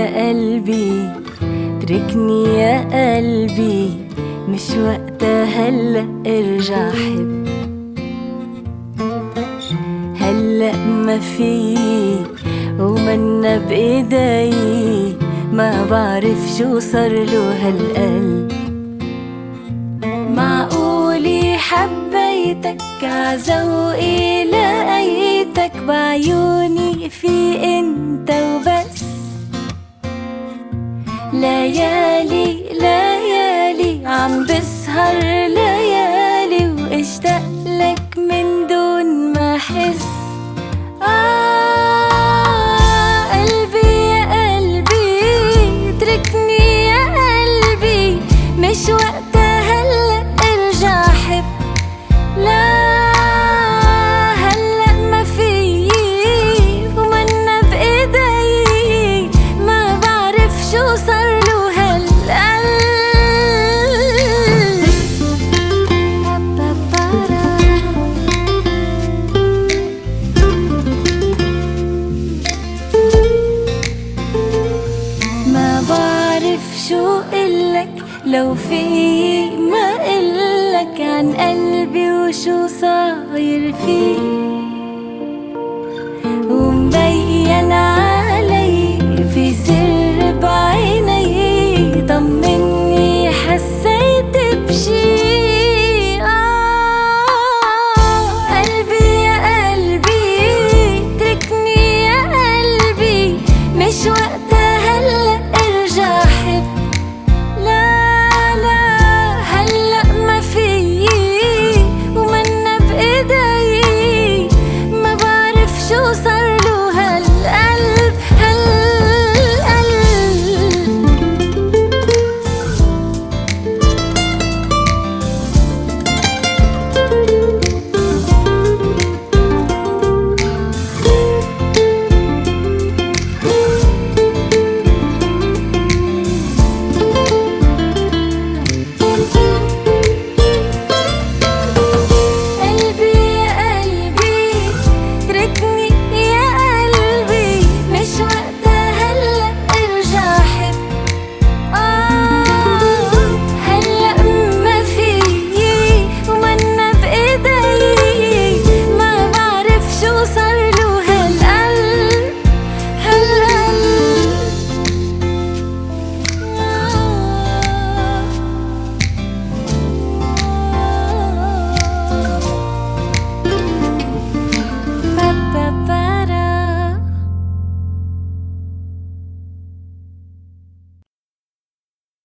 يا قلبي تركني يا قلبي، مش وقتها هلأ ارجع حب. هلأ ما في ومنا بإيدي، ما بعرف شو صارله هالقلب. معقولي حبيتك عذوقي لقيتك، بعيوني في انت وبس. ليالي ليالي عم بسهر ليالي، واشتاق لك من دون ما احس. قلبي يا قلبي اتركني يا قلبي، مش وقتها هلأ ارجع حب. لا هلأ ما في ومنا بإيدي، ما بعرف شو صارله هالقلب. ما بعرف شو قلك، لو في ما قلك عن قلبي وشو صاير فيه، ومبين